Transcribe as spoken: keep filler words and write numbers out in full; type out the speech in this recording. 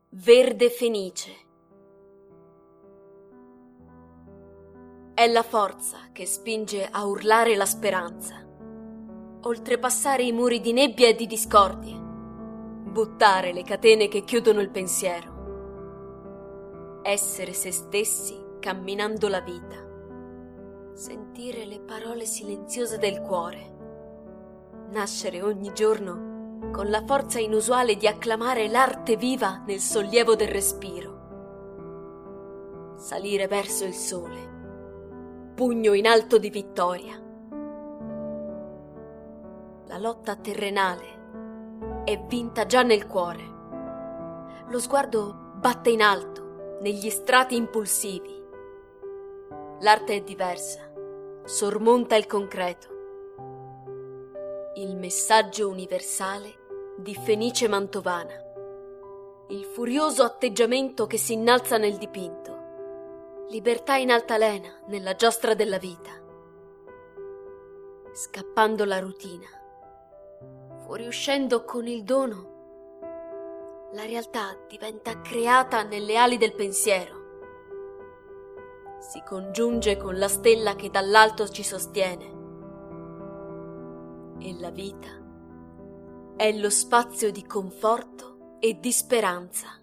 verde fenice. È la forza che spinge a urlare la speranza, oltrepassare i muri di nebbia e di discordie, buttare le catene che chiudono il pensiero, essere se stessi camminando la vita, sentire le parole silenziose del cuore, nascere ogni giorno con la forza inusuale di acclamare l'arte viva nel sollievo del respiro, salire verso il sole, pugno in alto di vittoria. La lotta terrenale è vinta già nel cuore. Lo sguardo batte in alto negli strati impulsivi. L'arte è diversa, sormonta il concreto. Il messaggio universale di Fenice Mantovana, il furioso atteggiamento che si innalza nel dipinto, libertà in altalena nella giostra della vita. Scappando la routine, fuoriuscendo con il dono, la realtà diventa creata nelle ali del pensiero. Si congiunge con la stella che dall'alto ci sostiene. E la vita è lo spazio di conforto e di speranza.